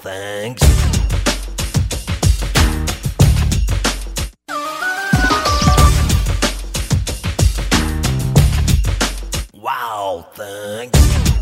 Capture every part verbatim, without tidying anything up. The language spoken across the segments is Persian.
thanks. Wow, thanks.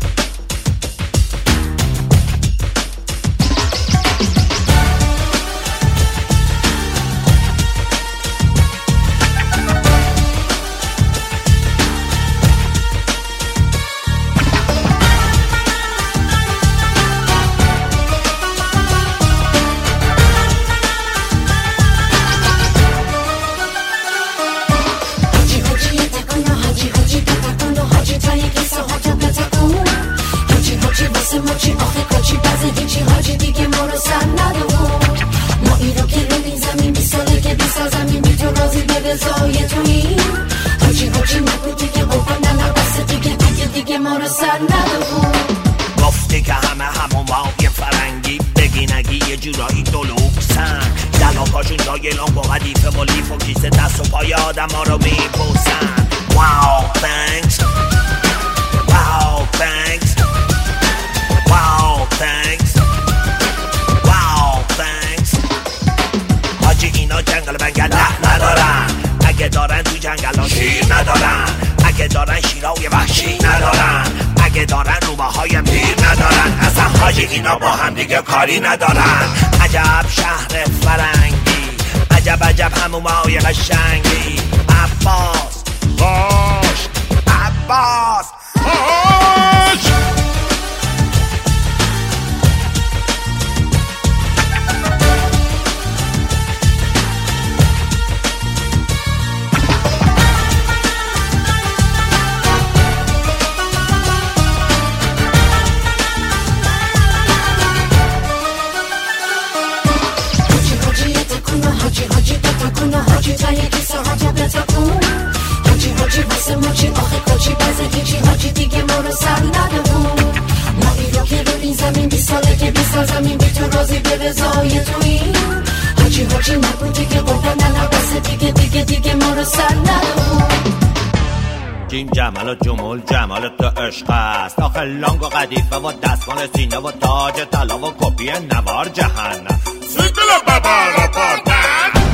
موچی آخه کاچی بعضی هیچی حاجی دیگه ما رو سر ندارم. ما ایرو که رو این زمین بی ساله که بی سال زمین بی تو رازی به رضای تویی. حاجی حاجی نبود دیگه قربان ننبسته دیگه دیگه دیگه ما رو سر ندارم. گفتی که همه همون مای فرنگی بگی نگی یه جورایی دلوکسن دلاپاشون جای لانگ و قدیفه و لیف و کیسه دست و پای آدم ها رو میپوسن. Wow, thanks. Wow, thanks. Wow, thanks. Wow, thanks. حاجی اینا جنگل بنگل نه ندارن. اگه دارن تو جنگل ها شیر ندارن. اگه دارن شیرهای وحشی ندارن. اگه دارن روبه های میر ندارن. اصلا حاجی اینا با هم دیگه کاری ندارن. عجب شهر فرنگی عجب عجب همون های قشنگی. عباس باش عباس باش. حاجی تا یکی سا حاجی بتاکون. حاجی حاجی واسه موچی آخه کاچی بزه هیچی حاجی دیگه ما رو سر ندارم. ما ایرو که رو این زمین بی ساله که بی سال زمین بی تو رازی به رضای تویی. حاجی حاجی نبود دیگه قربان ننبسته دیگه دیگه دیگه ما رو سر ندارم. جیم جمال و جمول جمال تو عشق است. آخه لانگ و قدیفه و دستمان سینه و تاج طلا و کپی نوار جهنم. سیکل بابا رو بردن.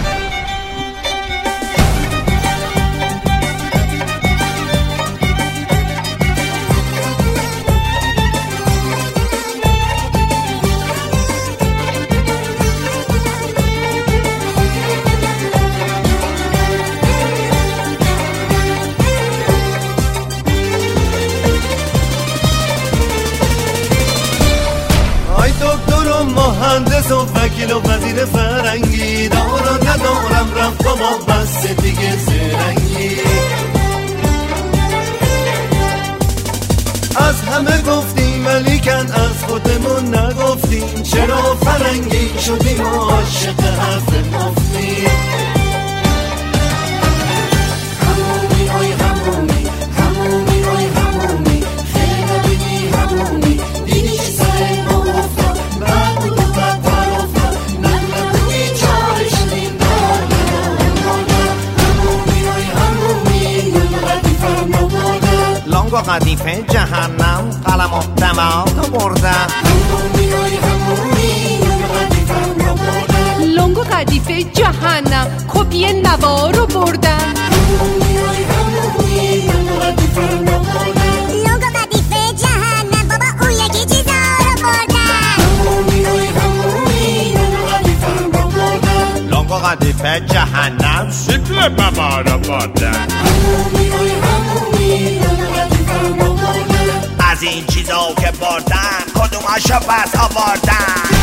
مهندس و وکیل و وزیر فرنگی دارا ندارم رفت با ما بس دیگه زرنگی. از همه گفتیم ولیکن از خودمون نگفتیم. چرا فرنگی شدیم و عاشق حرف مفتیم. همومی آی همومی همومی آی همومی خیلی بینی همومی دیدی چی سر ما افتاد بعد بود و بدتر افتاد من نبودی چارش دیم دارم همومی آی همومی نون قدیفه ما بردن. لانگ و قدیفه جهنم قلم و دماغ بردن. همومی آی همومی نون قدیفه ما بردن. لانگ و قدیفه جهنم کپی نوار رو بردن. همومی آی همومی نون قدیفه ما بردن. لانگ و قدیفه جهنم بابا اون یکی چیزا رو بردن. همومی آی همومی نون قدیفه ما بردن. لانگ و قدیفه جهنم شکل بابا رو بردن. همومی آی همومی نون قدیفه ما بردن. از این چیزا که بردن کدوماشو پس آوردن.